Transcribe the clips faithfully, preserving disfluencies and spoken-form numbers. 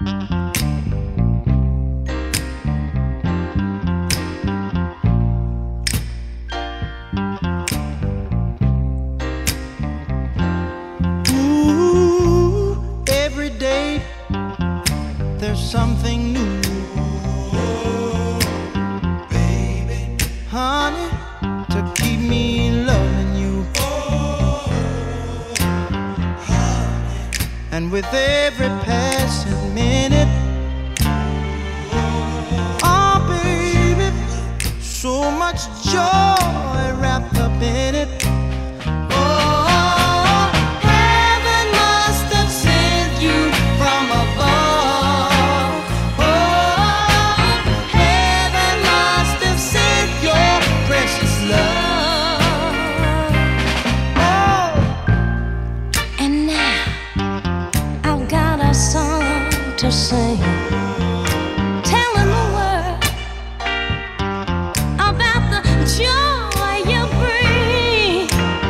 Ooh, every day there's something new. Baby, honey, to keep me loving you. And with every passing minute, oh baby, so much joy wrapped up in it. Oh, heaven must have sent you from above. Oh, heaven must have sent your precious love. Oh, And now I've got a song to sing, telling the world about the joy you bring.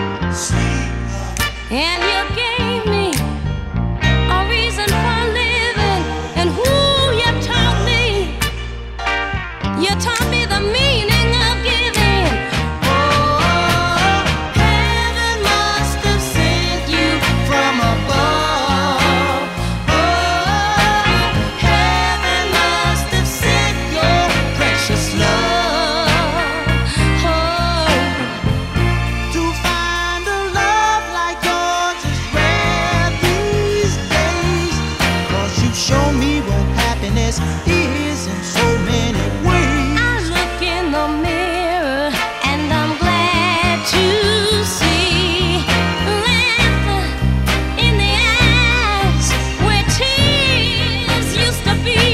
And you gave me a reason for living, and who you taught me. You taught me the meaning of giving. oh, heaven must have sent you from above. Oh, heaven must have sent your precious love. Oh, To find a love like yours is rare these days. 'Cause you show me what happiness is in so many ways. I look in the mirror and I'm glad to see laughter in the eyes where tears used to be.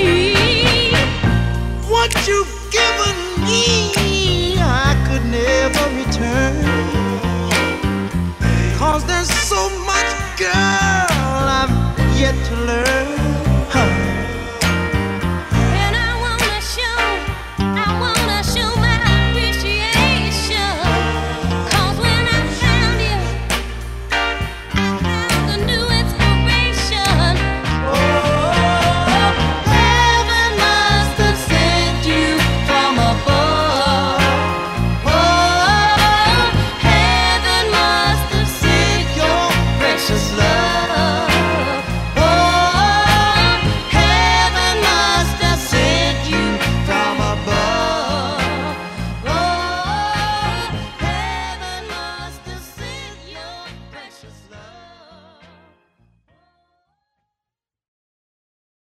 What you've given me, I could never return. 'Cause there's so much, girl, I've yet to learn.